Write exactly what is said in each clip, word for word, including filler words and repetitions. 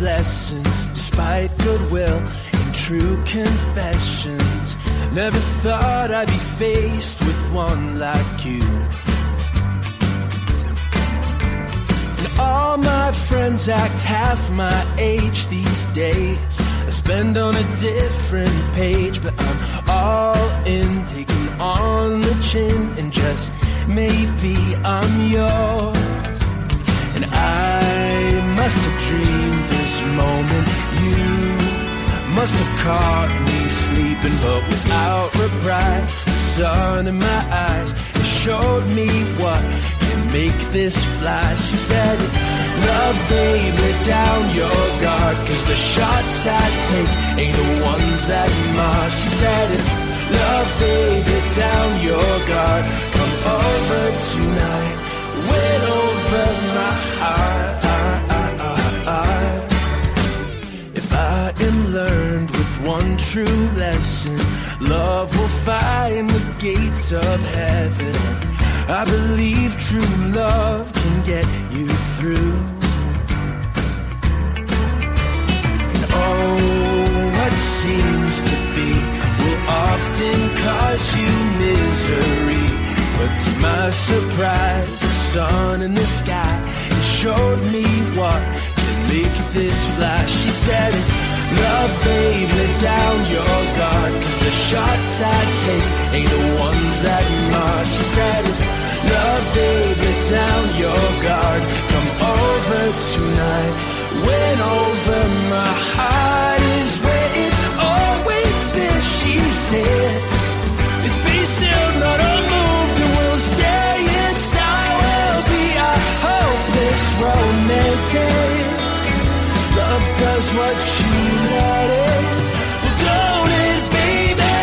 lessons, despite goodwill and true confessions. Never thought I'd be faced with one like you. And all my friends act half my age these days. I spend on a different page, but I'm all in, taking on the chin, and just maybe I'm yours. And I must have dreamed this moment. You must have caught me sleeping, but without reprise. The sun in my eyes, it showed me what can make this fly. She said it's love, baby, down your guard, 'cause the shots I take ain't the ones that mar. She said it's love, baby, down your guard. Come over tonight, win over my heart. If I am learned with one true lesson, love will find the gates of heaven. I believe true love can get you through. And oh, what seems to be will often cause you misery. But to my surprise, the sun in the sky, it showed me what can make this fly. She said it's love, baby, down your guard, 'cause the shots I take ain't the ones that mar. She said it's love, baby, down your guard. Come over tonight, win over my heart is where it's always been, she said. It's be still, not unmoved, and we'll stay in style. We'll be a hopeless romantic. Love does what you let it, but don't it, baby?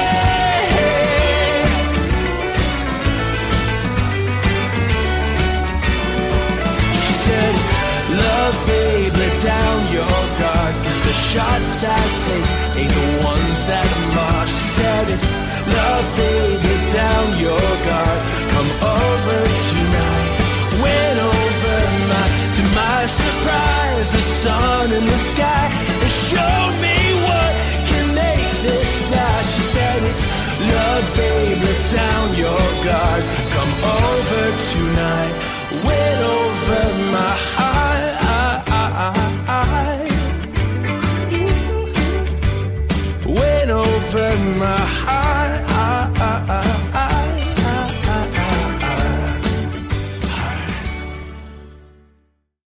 She said it's love, baby, down your guard, 'cause the shots I take ain't the ones that mar. She said it's love, baby, down your guard. Come over tonight, win over my. To my surprise, the sun in the sky, it showed me what can make this fly. She said it's love, baby, down your guard. Come over tonight, win over my heart. Win over my heart.